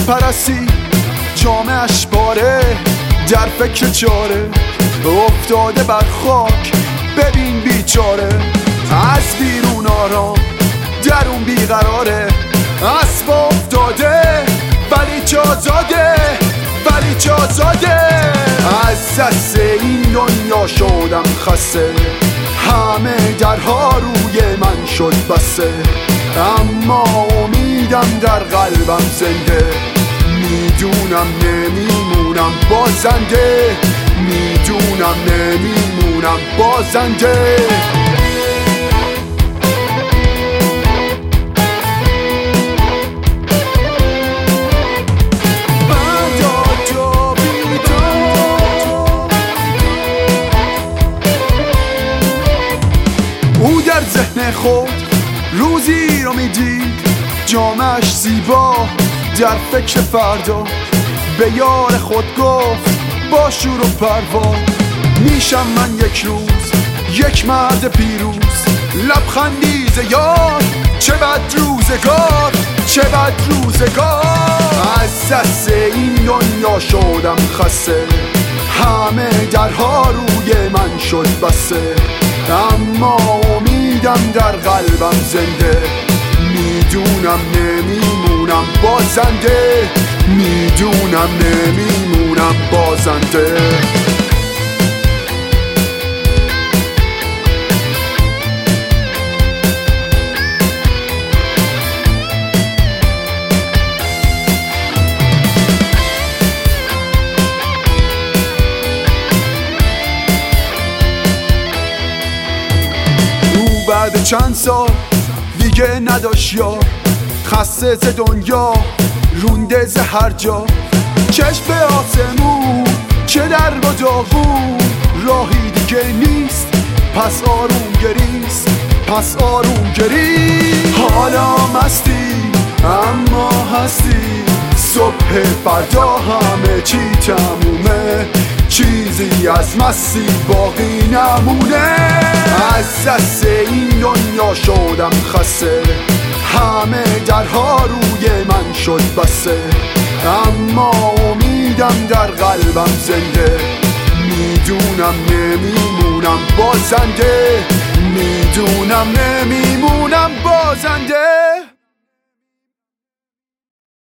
پرستی جامعش باره، در فکر چاره افتاده بر خاک، ببین بیچاره. از بیرون آرام درون بیقراره، اسب افتاده ولی چه آزاده، ولی چه آزاده. از دست این دنیا شدم خسته، همه درها روی من شد بسته، اما امیدم در قلبم زنده. میدونم نمیمونم بازنده، میدونم نمیمونم بازنده. او در ذهن خود روزی رو میدید، جامعش زیبا در فکر فردا. به یار خود گفت با شور و پروا، میشم من یک روز یک مرد پیروز. لبخندی ز یار چه بد روزگار، چه بد روزگار. از دست این دنیا شدم خسته، همه درها روی من شد بسته، اما امیدم در قلبم زنده. میدونم نمیمونم بازنده، میدونم نمیمونم بازنده. او بعد چند سال دیگه نداشت یار، خسته ز دنیا رونده ز هر جا. چشم به آسمون چه در و داغون، راهی دیگه نیست پس آروم گریست، پس آروم گریست. حالا مستی اما هستی، صبح فردا همه چی تمومه، چیزی از مستی باقی نمونه. از دست این دنیا شدم خسته، همه درها روی من شد بسته، اما امیدم در قلبم زنده. میدونم نمیمونم بازنده، میدونم نمیمونم بازنده.